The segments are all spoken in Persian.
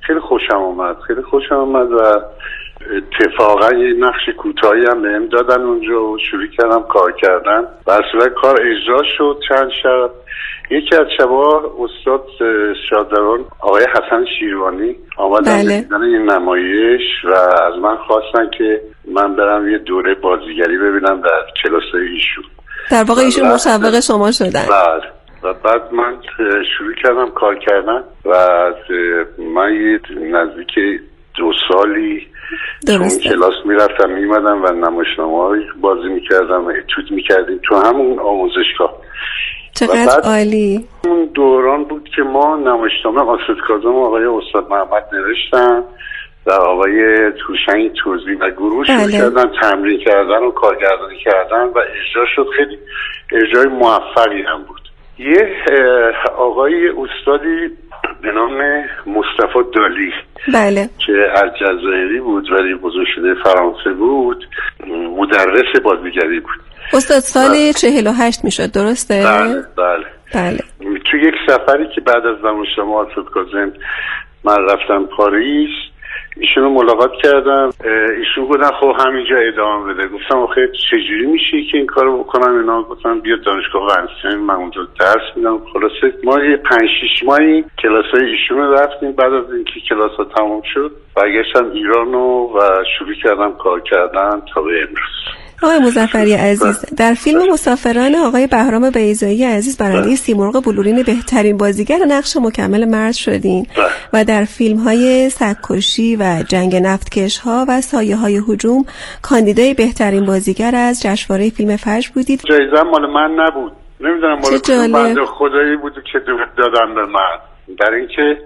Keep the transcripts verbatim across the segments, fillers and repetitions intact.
خیلی خوشم آمد خیلی خوشم آمد و اتفاقا یه نقش کوتاهی هم بهم دادن اونجا و شروع کردم کار کردن و اصلا کار اجرا شد. چند شب یکی از شبا استاد شادروان آقای حسن شیروانی آمدن بله. دیدن این نمایش و از من خواستن که من برم یه دوره بازیگری ببینم در کلاسای ایشون. در واقع ایشون مشوق شما شدن. بله. و بعد من شروع کردم کار کردن و من یه نزدیک دو سالی تو کلاس میرفتم میمدم و نمایشنامه‌های بازی میکردم و اتود میکردیم تو همون آموزشگاه. چقدر عالی. اون دوران بود که ما نمایشنامه آسد کاظم آقای استاد محمد نوشتن و آقای توشنگ توزی و گروه شروع کردن تمرین کردن و کارگردانی کردن و اجرا شد. خیلی اجرای موفقی هم بود. یه آقای استادی به نام مصطفی دالی بله که الجزایری بود ولی بزرگ شده فرانسه بود، مدرس بازیگری بود. استاد سال چهل و هشت میشد درسته؟ بله بله بله. تو یک سفری که بعد از نمایشنامه آسد کاظم من رفتم پاریس، ایشون رو ملاقات کردم. ایشون گفتن خب همینجا ادامه بده. گفتم آخه چجوری میشه که این کارو بکنم؟ اینا گفتن بیا دانشگاه ونسن، من اونجا درس میدم. خلاصه ما یه پنج شش ماهی کلاسای ایشون رو رفتیم. بعد از اینکه کلاسا تموم شد برگشتم ایران و شروع کردم کار کردن تا به امروز. آقای مظفری عزیز، در فیلم مسافران آقای بهرام بیضایی عزیز برنده سیمرغ بلورین بهترین بازیگر نقش مکمل مرد شدین و در فیلم های سگ‌کشی و جنگ نفتکش ها و سایه های هجوم کاندیدای بهترین بازیگر از جشنواره فیلم فجر بودید. جایزه مال من نبود، نمیدونم مال کدوم بنده خدایی بود که دادن به من. برای اینکه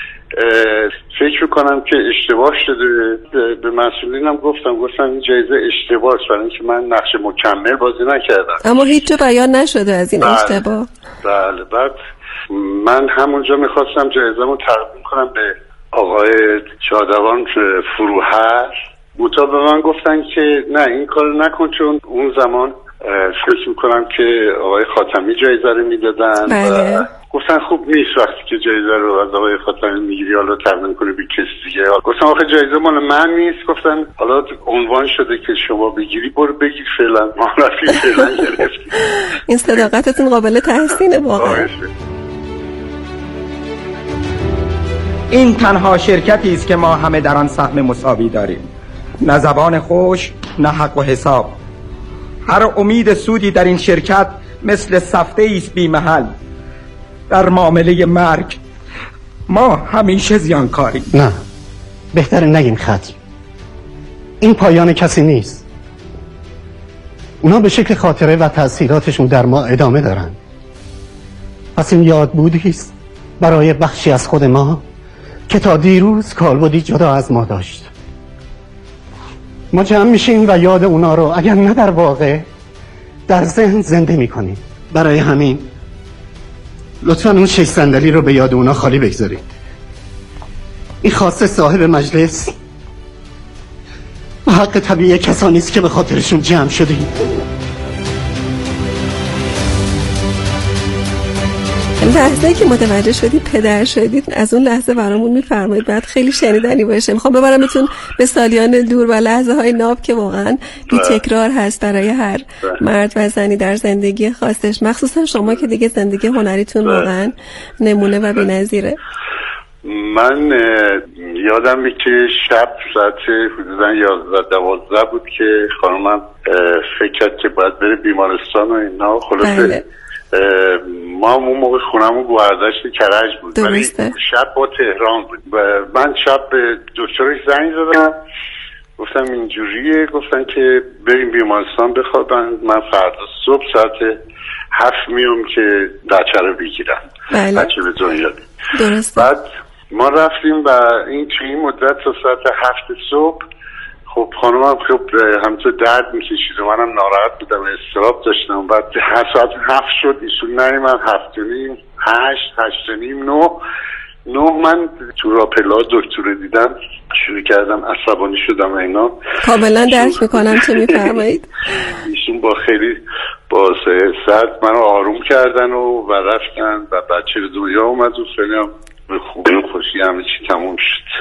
فکر کنم که اشتباه شده. به مسئولینم گفتم گفتم این جایزه اشتباهه برای اینکه من نقش مکمل بازی نکردم. اما هیچ جا بیان نشده از این بله. اشتباه. بله. بعد من همونجا میخواستم جایزه‌مو تقدیم کنم به آقای شادروان فروهر. بوتا به من گفتن که نه این کارو نکن، چون اون زمان فکر میکنم که آقای خاتمی جایزه رو میدادن بله. و گفتن خوب نیست وقتی که جایزه رو از آقای خاتمی میگیری حالا تقدیم کنی به کسی دیگه. گفتم آخه جایزه مال من نیست. گفتن حالا عنوان شده که شما بگیری برو بگیر فعلا. ما رفتیم فعلا گرفتیم. این صداقتتون قابل تحسینه واقعا. این تنها شرکتی است که ما همه در آن سهم مساوی داریم، نه زبان خوش نه حق و حساب. هر امید سودی در این شرکت مثل سفته ایست بی محل. در معامله مرگ ما همیشه زیانکاریم. نه بهتره نگیم ختم. این پایان کسی نیست. اونا به شکل خاطره و تأثیراتشون در ما ادامه دارن. پس این یاد بودیست برای بخشی از خود ما که تا دیروز کالبدی جدا از ما داشت. ما جمع میشیم و یاد اونا رو اگر نه در واقع در ذهن زنده میکنیم. برای همین لطفاً اون شش صندلی رو به یاد اونا خالی بگذارید. این خاصه صاحب مجلس و حق طبیعی کسانی است که به خاطرشون جمع شدیم. لحظه که متوجه شدید پدر شدید از اون لحظه برامون میفرمایید بعد خیلی شنیدنی باشه. میخوام ببرمتون به سالیان دور و لحظه های ناب که واقعا بی تکرار هست برای هر مرد و زنی در زندگی خاصش، مخصوصا شما که دیگه زندگی هنریتون واقعا نمونه و بی‌نظیره. من یادم می که شب ساعت حدودا یازده دوازده بود که خانمم فکر کرد که باید بره بیمارستان و اینا. خلاصه بله. ما اون موقع خونمون گوهردشت کرج بود ولی شب با تهران بود و من شب به دکترش زنگ زدم گفتم اینجوریه، گفتن که بریم بیمارستان بخوابن، من فردا صبح ساعت هفت میام که بچه رو بگیرم. بله. بچه به دنیا درسته. بعد ما رفتیم و این توی این مدت تا ساعت هفت صبح خب خانمم خب همچه درد میکشید و منم ناراحت بودم، استراب داشتم. بعد هر ساعت هفت شد ایشون نایمن، هفت و نیم، هشت، هشت و نیم، نه نه من تو راپلا دکتر دیدم شروع کردم عصبانی شدم و اینا. کاملا درک میکنم چه میفرمایید. ایشون با خیلی با سرد منو آروم کردن و و رفتن و بچه به دنیا اومد و خیلی هم به خوبی و خوشی همه چی تموم شد.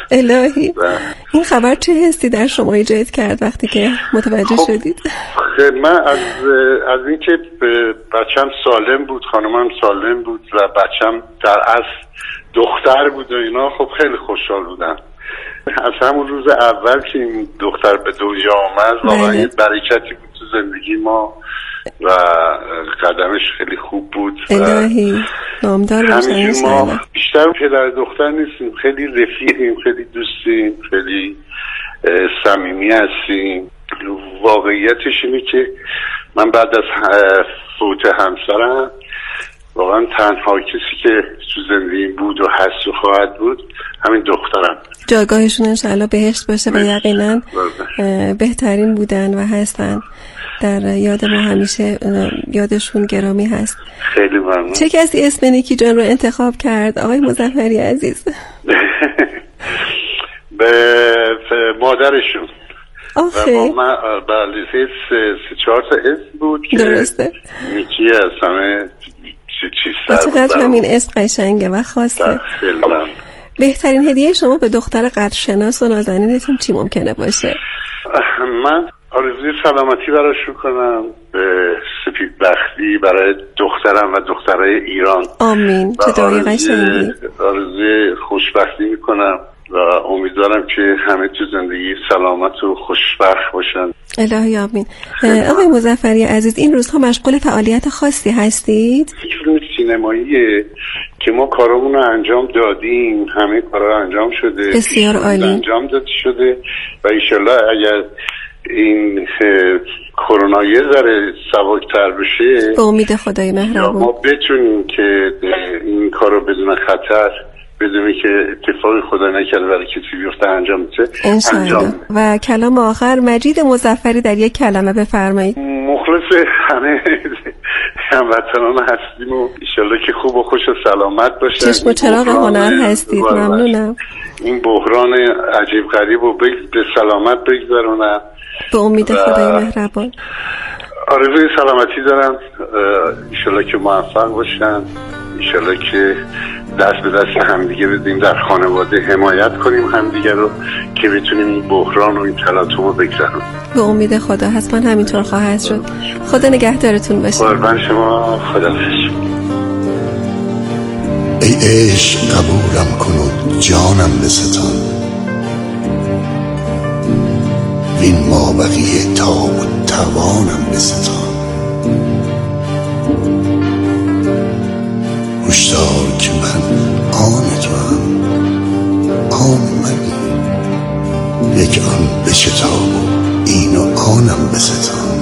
الهی. این خبر چه حسی در شما ایجاد کرد وقتی که متوجه خب شدید؟ من از از اینکه بچم سالم بود، خانمم سالم بود و بچم در اصل دختر بود و اینا، خب خیلی خوشحال بودم. از همون روز اول که این دختر به دنیا آمد واقعا یه برکتی بود تو زندگی ما و قدمش خیلی خوب بود. الهی نامدار باشن. ما بیشتر پدر دختر نیستیم، خیلی رفیقیم، خیلی دوستیم، خیلی صمیمی هستیم. واقعیتش اینه که من بعد از فوت همسرم واقعا تنها کسی که تو زندگیم بود و هست و خواهد بود همین دخترم. جایگاهشون انشاءالله بهشت باشه و یقینا بهترین بودن و هستن. در یاد ما همیشه یادشون گرامی هست. خیلی ممنون. چه کسی اسم نیکی جان رو انتخاب کرد آقای مظفری عزیز؟ به مادرشون. آخه و ما بله سه چهار تا اسم بود که درسته. نیکی از همه چیز با چقدر همین اسم قشنگه و خاصه. بهترین هدیه شما به دختر قدرشناس و نازنینتون چی ممکنه باشه؟ من آرزوی سلامتی براش کنم، به سپیدبختی برای دخترم و دخترای ایران. آمین. چه دعای قشنگی. آرزوی خوشبختی میکنم و امیدوارم که همه تو زندگی سلامت و خوشبخت باشن. الهی آمین. آقای مظفری عزیز این روزها مشغول فعالیت خاصی هستید؟ یک فیلم سینماییه که ما کارامون رو انجام دادیم، همه کارا انجام شده، بسیار عالی انجام داده شده و انشالله اگر این کرونا یه ذره سبکتر بشه به امید خدای مهربان ما بتونیم که این کارو بدون خطر، بدونی که اتفاقی خدا نکرده برای کسی بیفته انجام بده انشاءالله. و کلام آخر مجید مظفری در یک کلمه بفرمایید. مخلص همه هموطنان هستیم و انشالله که خوب و خوش و سلامت باشن. چشم و چراغ هنر هستید. ممنونم. این بحران عجیب غریب و به سلامت بگذرونن به امید خدای مهربان. آرزوی سلامتی دارم، انشالله که موفق باشن، انشالله که دست به دست همدیگه بدیم، در خانواده حمایت کنیم همدیگه رو که بتونیم این بحران و این تلاطم رو بگذرونیم. به امید خدا حتما همینطور خواهد شد. خدا نگهدارتون باشه. قربان شما. خدا حافظ. ای عشق قبولم کن و جانم بستان، وین ما بقیه تاب و توانم بستان. هشدار که من آن تو هم آن منی، یک آن بشتاب و این و آنم بستان.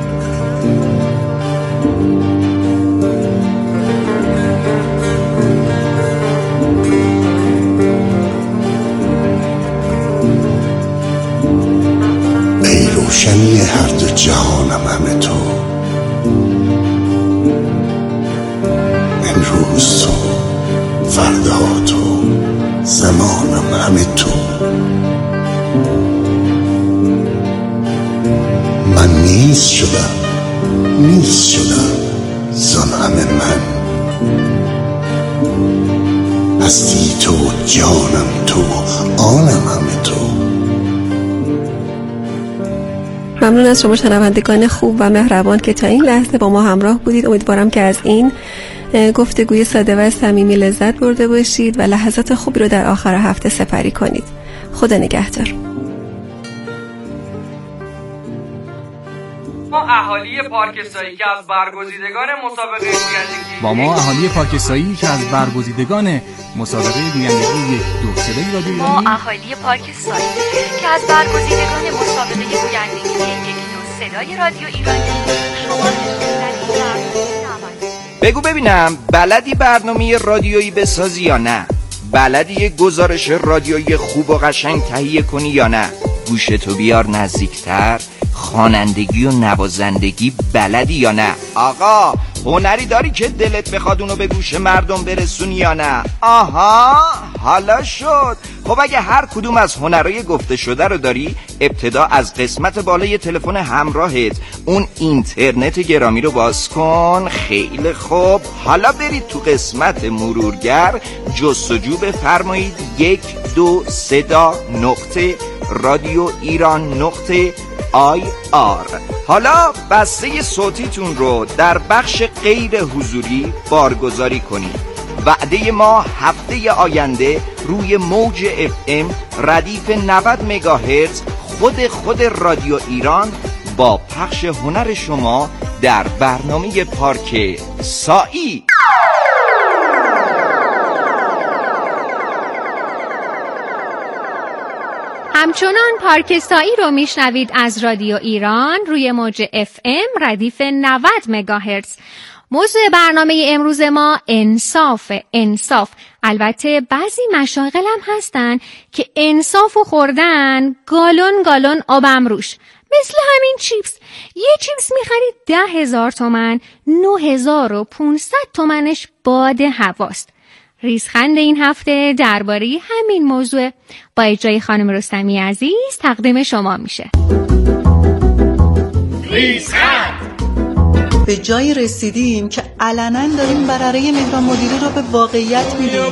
ای روشنی هر دو جهانم همه تو، امروز تو فردا تو زمانم همه تو. من نیست شدم نیست شدم زان همه من، هستی تو جانم تو آنم همه تو. ممنون از شما شنوندگان خوب و مهربان که تا این لحظه با ما همراه بودید. امیدوارم که از این گفتگوی ساده و صمیمی لذت برده باشید و لحظات خوبی رو در آخر هفته سپری کنید. خدا نگهدار. ما اهالی پارکسایی که از برگزیدگان مسابقه گویندگی با ما اهالی پارکسایی که از برگزیدگان مسابقه گویندگی یک دو صدای رادیو ایرانی ما اهالی پارکسایی که از برگزیدگان مسابقه گویندگی یک دو صدای رادیو ایرانی شما بگو ببینم بلدی برنامه رادیویی بسازی یا نه؟ بلدی یک گزارش رادیویی خوب و قشنگ تهیه کنی یا نه؟ گوشتو بیار نزدیکتر، خوانندگی و نوازندگی بلدی یا نه؟ آقا هنری داری که دلت بخواد اونو به گوش مردم برسونی یا نه؟ آها حالا شد. خب اگه هر کدوم از هنرهای گفته شده رو داری، ابتدا از قسمت بالای تلفن همراهت اون اینترنت گرامی رو باز کن. خیلی خوب، حالا برید تو قسمت مرورگر، جستجو بفرمایید یک دو صدا نقطه رادیو ایران نقطه آی آر. حالا بسته صوتیتون رو در بخش غیر حضوری بارگذاری کنید. وعده ما هفته آینده روی موج اف ام ردیف نود مگاهرتز خود خود رادیو ایران با پخش هنر شما در برنامه پارک سایی. همچنان پارک سایی رو میشنوید از رادیو ایران روی موج اف ام ردیف نود مگاهرتز. موضوع برنامه امروز ما انصاف. انصاف. البته بعضی مشاغل هم هستن که انصافو خوردن گالون گالون آبم روش. مثل همین چیپس. یه چیپس میخرید ده هزار تومن، نه هزار و پونصد تومنش باد هواست. ریزخند این هفته درباره همین موضوع با اجرای خانم رستمی عزیز تقدیم شما میشه. ریزخند. به جای رسیدیم که علنا داریم برره مهران مدیری رو به واقعیت میدیم.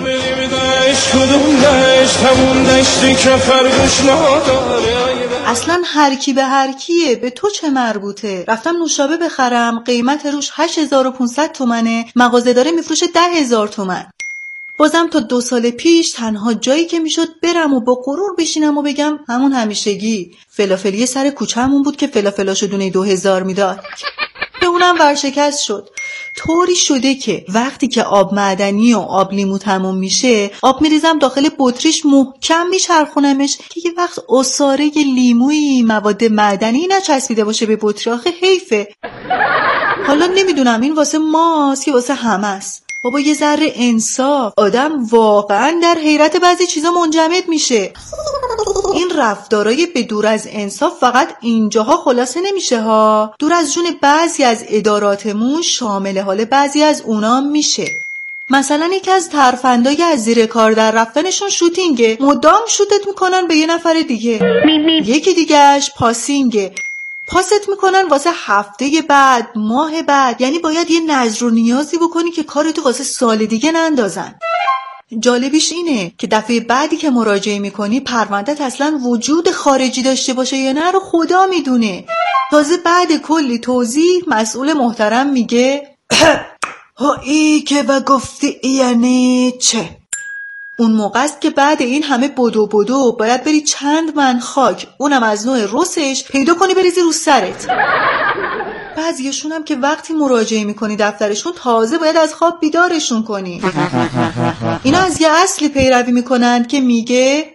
اصلا هر کی به هر کیه، به تو چه مربوطه؟ رفتم نوشابه بخرم، قیمت روش هشت هزار و پونصد تومنه، مغازه داره میفروشه ده هزار تومن. بازم تا دو سال پیش تنها جایی که میشد برم و با غرور بشینم و بگم همون همیشگی فلافلی سر کوچه‌مون بود که فلافلاشو دونه دو هزار میداد. به اونم ورشکست شد. طوری شده که وقتی که آب معدنی و آب لیمو تموم میشه، آب میریزم داخل بطریش، محکم میچرخونمش که یه وقت عصاره لیمویی مواد معدنی نچسبیده باشه به بطری. آخه حیفه. حالا نمیدونم این واسه ماست یا واسه همه است. بابا یه ذره انصاف. آدم واقعا در حیرت بعضی چیزا منجمد میشه. این رفتارای به دور از انصاف فقط اینجاها خلاصه نمیشه ها. دور از جون بعضی از اداراتمون شامل حال بعضی از اونا میشه. مثلا یکی از ترفندای از زیر کار در رفتنشون شوتینگه. مدام شوتت میکنن به یه نفر دیگه. یکی دیگهش پاسینگه. پاست میکنن واسه هفته بعد، ماه بعد. یعنی باید یه نظر و نیازی بکنی که کارتو واسه سال دیگه نندازن. جالبیش اینه که دفعه بعدی که مراجعه میکنی پرونده‌ت اصلا وجود خارجی داشته باشه یا نه رو خدا میدونه. تازه بعد کلی توضیح مسئول محترم میگه ها ای که و گفتی یعنی چه؟ اون موقع است که بعد این همه بدو بدو باید بری چند من خاک، اونم از نوع رسش، پیدا کنی بریزی رو سرت. بعضیشون هم که وقتی مراجعه میکنی دفترشون تازه باید از خواب بیدارشون کنی. اینا از یه اصلی پیروی میکنن که میگه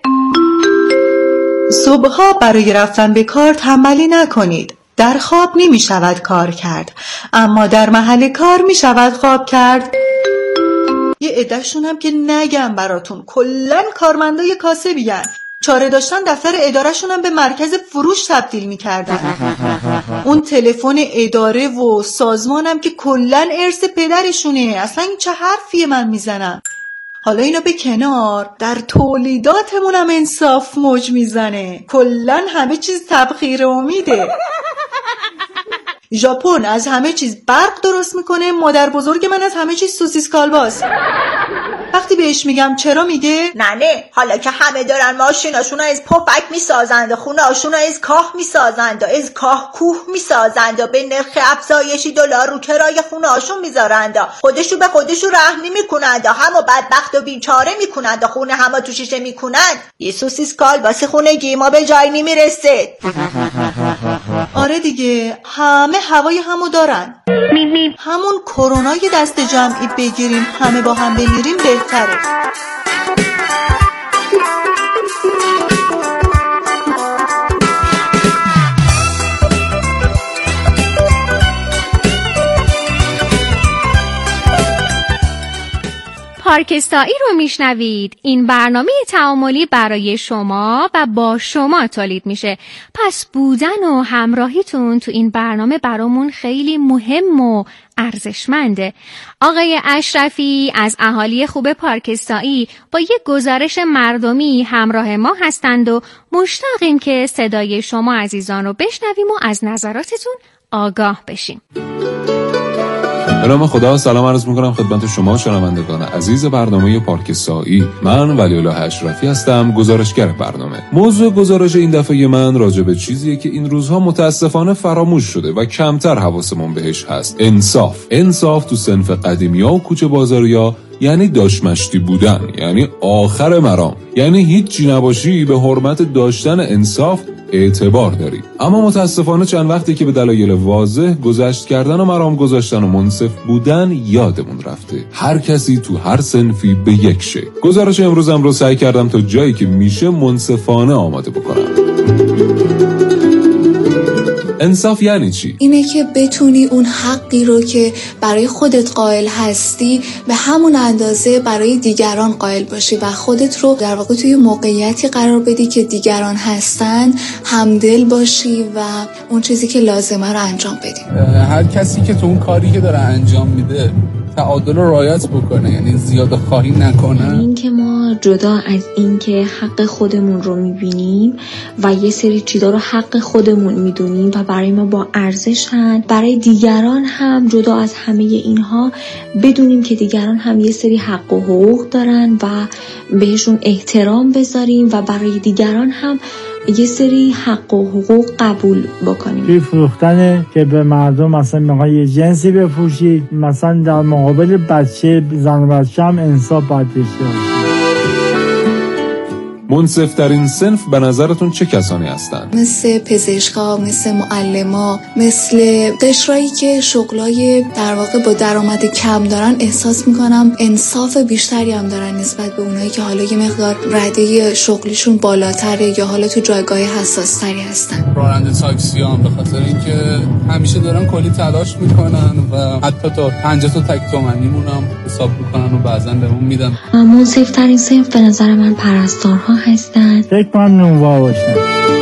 صبحها برای رفتن به کار تنبلی نکنید. در خواب نمی شود کار کرد، اما در محل کار می شود خواب کرد. یه عده‌شون هم که نگم براتون کلن کارمندای کاسبین. چاره داشتن دفتر اداره‌شون هم به مرکز فروش تبدیل می‌کردن. اون تلفن اداره و سازمانم که کلن ارث پدرشونه. اصلا این چه حرفیه من میزنم؟ حالا اینا به کنار، در تولیداتمون هم انصاف موج میزنه. کلن همه چیز تبخیر امیده. ژاپن از همه چیز برق درست میکنه، مادر بزرگ من از همه چیز سوسیس کالباس. وقتی بهش میگم چرا میگه نه حالا که همه دارن ماشیناشون از پفک میسازند و خونهاشون از کاه میسازند و از کاه کوه میسازند و به نرخ افزایشی دلار رو کرای خونهاشون میذارند و خودشو به خودشو رحم نمیکنند و همو بدبخت و بیچاره میکنند و خونه همو تو شیشه میکنند. یه سوسیس کالباس خونگی ما به جای نمیرسه. آره دیگه، همه هوای همو دارن. همون کرونای دست جمعی بگیریم همه با هم بمیریم بهتره. پارکستایی رو میشنوید. این برنامه تعاملی برای شما و با شما تولید میشه. پس بودن و همراهیتون تو این برنامه برامون خیلی مهم و ارزشمنده. آقای اشرفی از اهالی خوب پارکستایی با یک گزارش مردمی همراه ما هستند و مشتاقیم که صدای شما عزیزان رو بشنویم و از نظراتتون آگاه بشیم. به نام خدا سلام عرض میکنم خدمت شما شنوندگان عزیز برنامه پارکستایی. من ولی‌الله اشرفی هستم، گزارشگر برنامه. موضوع گزارش این دفعه من راجع به چیزیه که این روزها متاسفانه فراموش شده و کمتر حواسمون بهش هست. انصاف. انصاف تو صنف قدیمی‌ها و کوچه بازاریا یعنی داشمشتی بودن، یعنی آخر مرام، یعنی هیچی نباشی به حرمت داشتن انصاف اعتبار داری. اما متاسفانه چند وقتی که به دلایل واضح گذشت کردن و مرام گذاشتن و منصف بودن یادمون رفته. هر کسی تو هر صنفی به یک شه. گزارش امروزم رو سعی کردم تا جایی که میشه منصفانه آماده بکنم. انصاف یعنی چی؟ اینه که بتونی اون حقی رو که برای خودت قائل هستی به همون اندازه برای دیگران قائل باشی و خودت رو در واقع توی موقعیتی قرار بدی که دیگران هستن همدل باشی و اون چیزی که لازمه رو انجام بدی. هر کسی که تو اون کاری که داره انجام میده تعادل رو رعایت بکنه، یعنی زیاده خواهی نکنه. این که ما جدا از این که حق خودمون رو میبینیم و یه سری چیزا رو حق خودمون میدونیم و برای ما با ارزشن، برای دیگران هم جدا از همه اینها بدونیم که دیگران هم یه سری حق و حقوق دارن و بهشون احترام بذاریم و برای دیگران هم یه سری حق و حقوق قبول بکنیم. توی فروختن که به مردم مثلا میخوای یه جنسی بفروشی، مثلا در مقابل بچه زن و بچه هم انصاف باید داشته باشی. منصف ترین صنف به نظرتون چه کسانی هستن؟ مثل پزشکا، مثل معلما، مثل قشرایی که شغلای در واقع با درآمد کم دارن. احساس میکنم انصاف بیشتری هم دارن نسبت به اونایی که حالا یه مقدار رده شغلیشون بالاتره یا حالا تو جایگاه حساستری هستن. راننده تاکسی هم به خاطر اینکه همیشه دارن کلی تلاش میکنن و حتی تا پنجاه تا تک تومنیمون هم حساب میکنن و بعضن بهمون میدن. منصف ترین صنف به نظر من پرستارها هستن. فکر کنم نونوا باشن.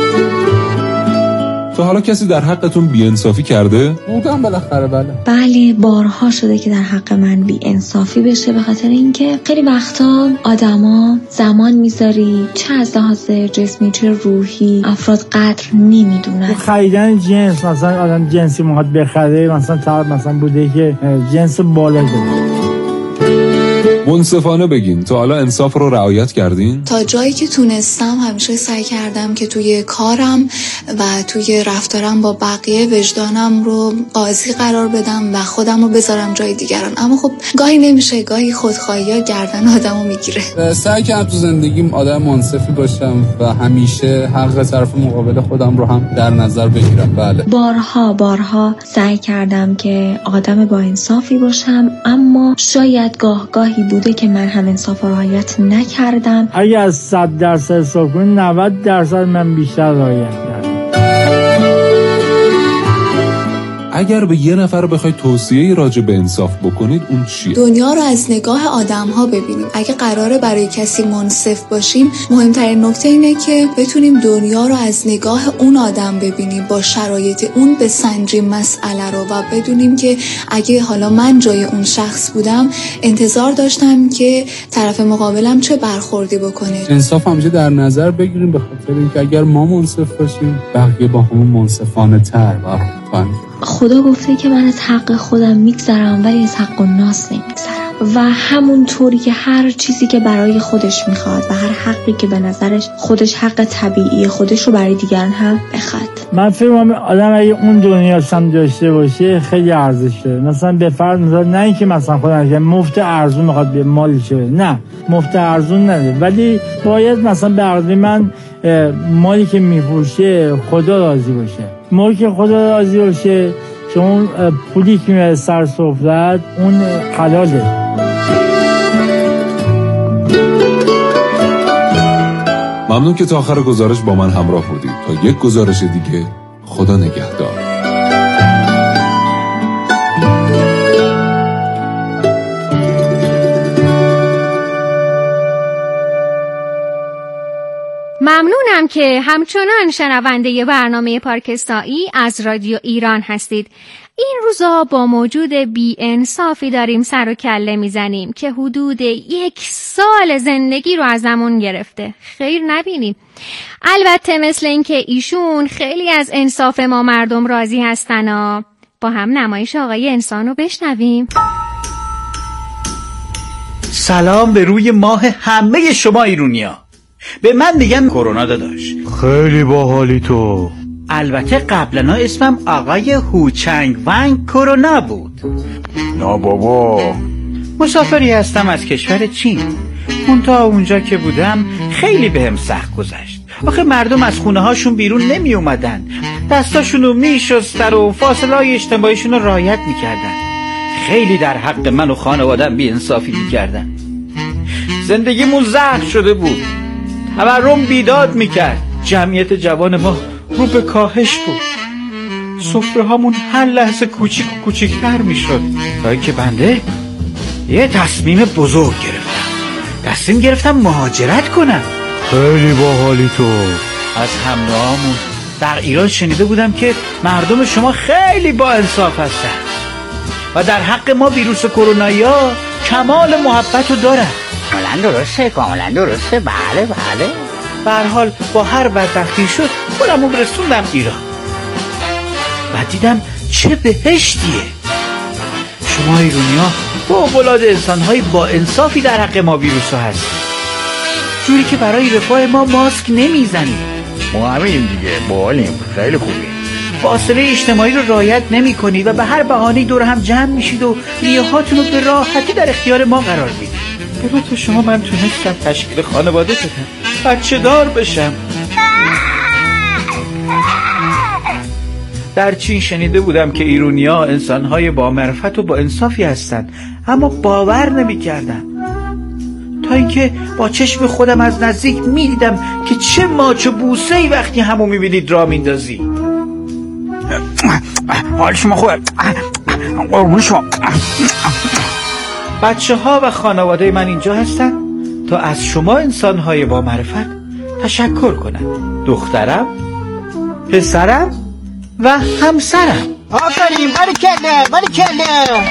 تا حالا کسی در حقتون بی‌انصافی کرده؟ بودم بالاخره. بله بله بارها شده که در حق من بی‌انصافی بشه، به خاطر اینکه خیلی وقتا آدما زمان میذاری چه از لحاظ جسمی چه روحی افراد قدر نمیدونن. خریدن جنس، مثلا آدم جنسی میخواد بخره، مثلا طرف مثلا بوده که جنس بالا داره. منصفانه بگین تا حالا انصاف رو رعایت کردین؟ تا جایی که تونستم همیشه سعی کردم که توی کارم و توی رفتارم با بقیه وجدانم رو قاضی قرار بدم و خودم رو بذارم جای دیگران. اما خب گاهی نمیشه، گاهی خودخواهی ها گردن آدمو میگیره. سعی کردم تو زندگیم آدم منصفی باشم و همیشه حق طرف مقابل خودم رو هم در نظر بگیرم. بله بارها بارها سعی کردم که آدم با انصافی باشم، اما شاید گاه گاهی بوده که من هم انصاف و رعایت نکردم. اگه از صد درصد حساب کنی نود درصد من بیشتر رعایت کردم. اگر به یه نفر بخوای توصیه راجع به انصاف بکنید اون چیه؟ دنیا رو از نگاه آدم‌ها ببینیم. اگه قراره برای کسی منصف باشیم، مهمترین نکته اینه که بتونیم دنیا رو از نگاه اون آدم ببینیم، با شرایط اون بسنجیم مسئله رو و بدونیم که اگه حالا من جای اون شخص بودم انتظار داشتم که طرف مقابلم چه برخوردی بکنه. انصاف همیشه در نظر بگیریم، به خاطر اینکه اگر ما منصف باشیم بقیه با همون منصفانه تر برخورد کنن. خدا گفته که من از حق خودم میگذرم ولی از حق الناس نمیگذرم و همون طوری که هر چیزی که برای خودش میخواد و هر حقی که به نظرش خودش حق طبیعی خودش رو برای دیگران هم بخواد. من فکر می‌کنم آدم اگه اون دنیاش هم داشته باشه خیلی ارزش داره. مثلا به فرض مثلا نه اینکه مثلا خودش مفت ارزون میخواد به مالش بده، نه مفت ارزون نده، ولی باید مثلا به عقل من مالی که میفروشه خدا راضی باشه. مالی که خدا راضی باشه، چون پولی که میاد سر سفره‌ات اون حلاله. ممنون که تا آخر گزارش با من همراه بودید. تا یک گزارش دیگه، خدا نگهدار. ممنونم که همچنان شنونده برنامه پارکستایی از رادیو ایران هستید. این روزا با موجود بی انصافی داریم سر و کله میزنیم که حدود یک سال زندگی رو ازمون گرفته. خیر نبینیم. البته مثل این که ایشون خیلی از انصاف ما مردم راضی هستن ها. با هم نمایش آقای انسان رو بشنویم. سلام به روی ماه همه شما ایرونیا. به من میگن کرونا داداش. خیلی باحالی تو. البته قبلا اسمم آقای هوچنگ ونگ کرونا بود. نه بابا. مسافری هستم از کشور چین. منتها اونجا که بودم خیلی بهم سخت گذشت. آخه مردم از خونه هاشون بیرون نمی اومدن، دستاشونو می شستن و فاصله های اجتماعیشون رو رعایت می کردن. خیلی در حق من و خانوادم بی انصافی می کردن. زندگیمون زهر شده بود، تورم بیداد می کرد، جمعیت جوان ما رو به کاهش بود، سفره هامون هر لحظه کوچیک و کوچیکتر می شد. تا اینکه بنده یه تصمیم بزرگ گرفتم. تصمیم گرفتم مهاجرت کنم. خیلی باحالی تو. از هم نوعامون در ایران شنیده بودم که مردم شما خیلی با انصاف هستن و در حق ما ویروس کرونایی ها کمال محبت رو دارن. کاملا درسته، کاملا درسته. بله بله. به هر حال با هر بدبختی شد خودمو برسوندم ایران و دیدم چه بهشتیه. شما ایرانی‌ها با اولاد انسان‌های با انصافی در حق ما ویروس ها هست، جوری که برای رفاه ما ماسک نمیزنید. ما همینیم دیگه، باحالیم، خیلی خوبیم. فاصله اجتماعی رو رعایت نمی کنید و به هر بهانه‌ای دور هم جمع میشید و ریه‌هاتون رو به راحتی در اختیار ما قرار میدید. به تو شما من تونستم تشکیل خانواده بدم، بچه دار بشم. در چین شنیده بودم که ایرونی‌ها انسان‌های با معرفت و با انصافی هستند، اما باور نمی‌کردم تا اینکه با چشم خودم از نزدیک می‌دیدم که چه ماچ و بوسه‌ای وقتی همو می‌بینید راه میندازی. حال شما خوبه؟ قربون شما. بچه ها و خانواده من اینجا هستن تا از شما انسان‌های با معرفت تشکر کنم. دخترم، پسرم و همسرم. آفرین، باریکلا باریکلا.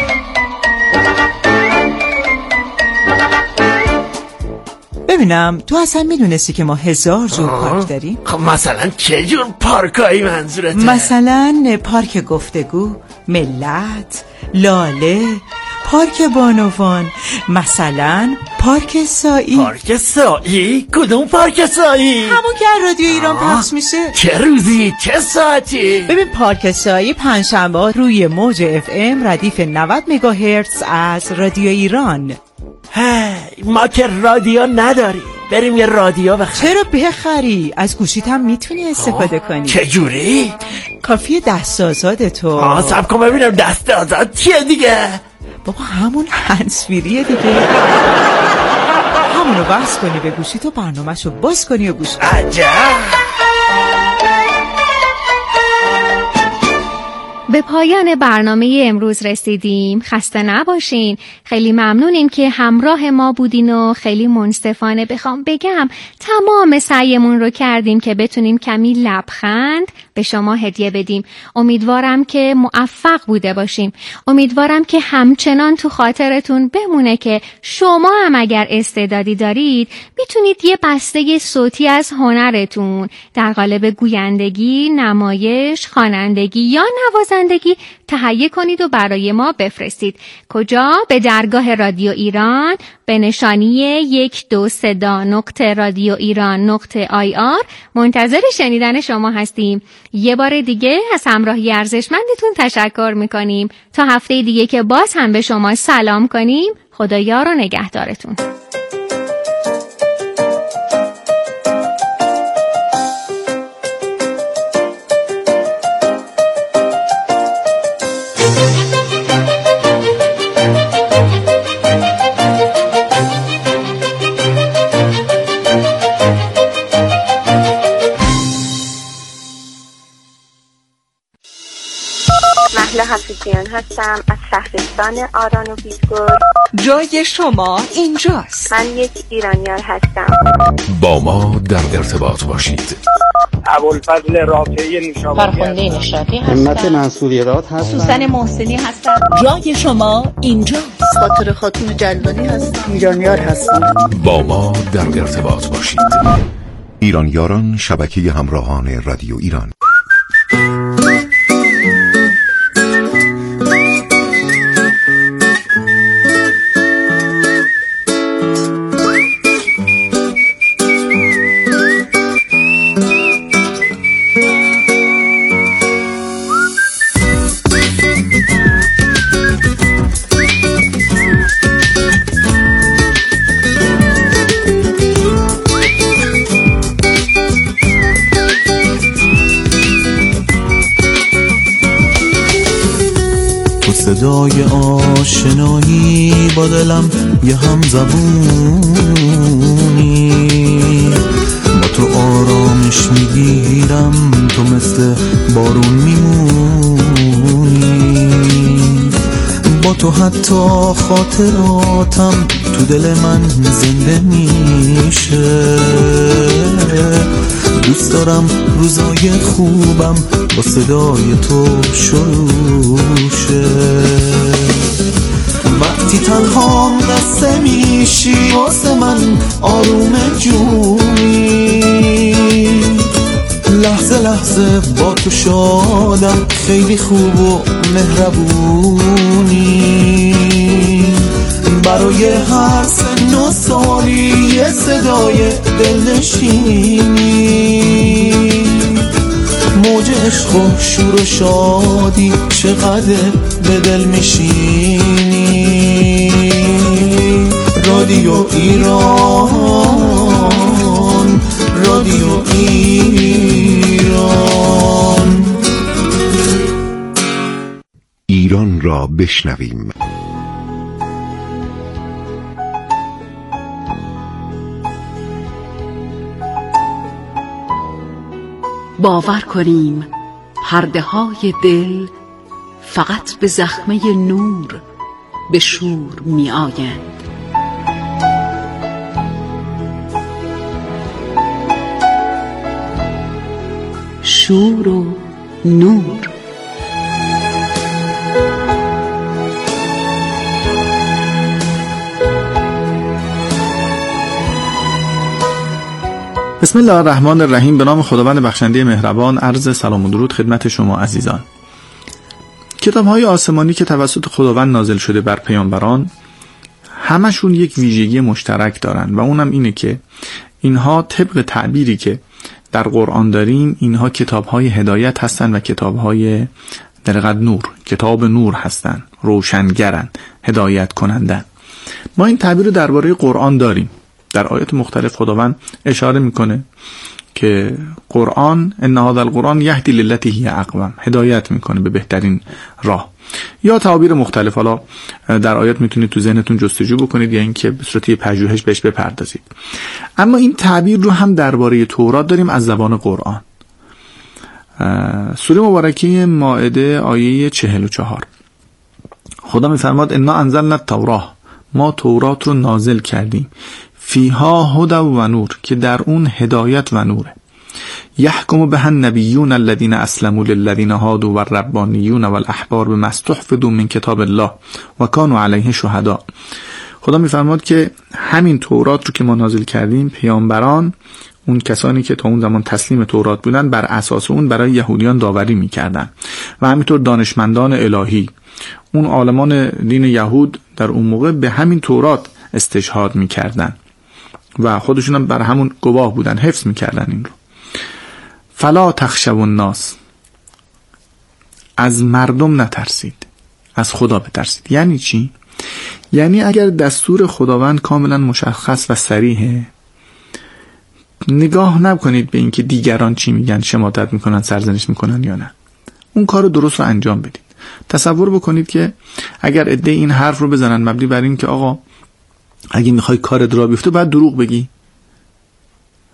ببینم تو اصلا میدونستی که ما هزار جور پارک داریم؟ خب مثلا چه جور پارکایی منظورته؟ مثلا پارک گفتگو، ملت، لاله، پارک بانوان، مثلا پارک سایی. پارک سایی؟ کدوم پارک سایی؟ همون که رادیو ایران پخش میشه. چه روزی؟ چه ساعتی؟ ببین پارک سایی پنجشنبه روی موج اف ام ردیف نود مگاهرتز از رادیو ایران. هی ما که رادیو نداریم، بریم یه رادیو بخریم. چرا بخری؟ از گوشیت هم میتونی استفاده کنی. چجوری؟ کافیه دست آزاد تو. آه سب کن ببینم دست آزاد چیه دیگه؟ بابا همون هنسفیریه دیگه. همونو بس کنی به گوشی تو، برنامه‌شو باز کنی و گوش کنی. عجب. به پایان برنامه امروز رسیدیم. خسته نباشین. خیلی ممنونیم که همراه ما بودین و خیلی منصفانه بخوام بگم تمام سعیمون رو کردیم که بتونیم کمی لبخند به شما هدیه بدیم. امیدوارم که موفق بوده باشیم. امیدوارم که همچنان تو خاطرتون بمونه که شما هم اگر استعدادی دارید میتونید یه بسته صوتی از هنرتون در قالب گویندگی، نمایش، خوانندگی یا نوازندگی تهیه کنید و برای ما بفرستید. کجا؟ به درگاه رادیو ایران به نشانی یک دو سدا نقطه رادیو ایران نقطه آی آر منتظر شنیدن شما هستیم. یه بار دیگه از همراهی ارزشمندتون تشکر میکنیم. تا هفته دیگه که باز هم به شما سلام کنیم. خدایا رو نگهدارتون. حفیظیان هستم از شهرستان آران و بیدگل. جای شما اینجاست. من یک ایرانیار هستم. با ما در ارتباط باشید. ابوالفضل رافعی نشابوری، فرخنده نشاطی هستم. همت منصوریرات هستم. سوسن محسنی هستم. جای شما اینجاست. خاطر خاتون جلانی هستم. ایرانیار هستم. با ما در ارتباط باشید. ایرانیاران، شبکه همراهان رادیو ایران. صدای آشنایی با دلم یه هم زبونی، با تو آرامش میگیرم، تو مثل بارون میمونی، با تو حتی خاطراتم تو دل من زنده میشه. دوست دارم روزای خوبم با صدای تو شروع شه. وقتی تنها قصه میشی واسه من آروم جونی، لحظه لحظه با تو شادم، خیلی خوب و مهربونی. برای هر سن و سالی یه صدای دلنشینی، موج عشق و شور و شادی چقدر به دل میشینی. رادیو ایران، رادیو ایران. ایران را بشنویم. باور کنیم پرده های دل فقط به زخمه نور به شور می آیند. شور و نور. بسم الله الرحمن الرحیم. به نام خداوند بخشنده مهربان. عرض سلام و درود خدمت شما عزیزان. کتاب‌های آسمانی که توسط خداوند نازل شده بر پیامبران همشون یک ویژگی مشترک دارن و اونم اینه که اینها طبق تعبیری که در قرآن داریم، اینها کتاب‌های هدایت هستن و کتاب‌های در حقیقت نور، کتاب نور هستن، روشنگرن، هدایت کنندن. ما این تعبیر رو درباره قرآن داریم. در آیات مختلف خداوند اشاره میکنه که قرآن ان هذا القرآن یهدی للتی هی اقوم، هدایت میکنه به بهترین راه. یا تعابیر مختلف، حالا در آیات میتونید تو ذهنتون جستجو بکنید یا اینکه به صورت پژوهش بهش بپردازید. اما این تعبیر رو هم درباره تورات داریم از زبان قرآن. سوره مبارکه مائده آیه چهل و چهار خدا میفرماد انا انزلنا التوراة، ما تورات رو نازل کردیم، فیها هدی و نور، که در اون هدایت و نوره. یحکم بها النبیون الذین اسلموا للذین هادوا والربانیون والاحبار بما استحفظوا من کتاب الله و کانوا علیه شهدا. خدا میفرماد که همین تورات رو که ما نازل کردیم، پیامبران، اون کسانی که تا اون زمان تسلیم تورات بودن، بر اساس اون برای یهودیان داوری میکردن و همینطور دانشمندان الهی، اون عالمان دین یهود در اون موقع به همین تورات استشهاد میکردن و خودشون هم بر همون گواه بودن، حفظ میکردن این رو. فلا تخشوا الناس، از مردم نترسید، از خدا بترسید. یعنی چی؟ یعنی اگر دستور خداوند کاملا مشخص و صریحه، نگاه نکنید به اینکه دیگران چی میگن، شماتت میکنن، سرزنش میکنن یا نه. اون کار درست رو انجام بدید. تصور بکنید که اگر عده این حرف رو بزنن مبنی بر این که آقا اگه میخوای کارت را بیفته باید دروغ بگی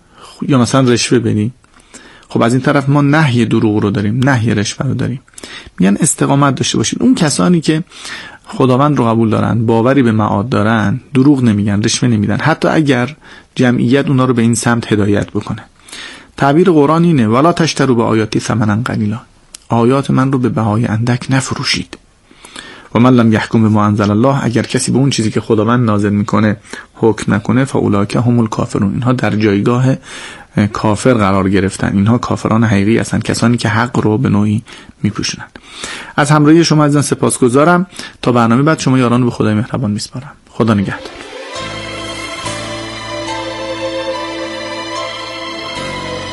یا مثلا رشوه بدی. خب از این طرف ما نهی دروغ رو داریم، نهی رشوه رو داریم. میگن استقامت داشته باشید. اون کسانی که خداوند رو قبول دارن، باوری به معاد دارن، دروغ نمیگن، رشوه نمیدن، حتی اگر جمعیت اونا رو به این سمت هدایت بکنه. تعبیر قرآن اینه ولا تشتروا به آیاتی ثمنا قلیلا، آیات من رو به بهای اندک نفروشید. و من لم یحکم بما انزل الله، اگر کسی به اون چیزی که خداوند نازل میکنه حکم نکنه، فاولئک هم الکافرون، اینها در جایگاه کافر قرار گرفتن، اینها کافران حقیقی هستند، کسانی که حق رو به نوعی میپوشونند. از همراهی شما عزیزان سپاسگزارم. تا برنامه بعد شما یاران رو به خدای مهربان میسپارم. خدا نگهدار.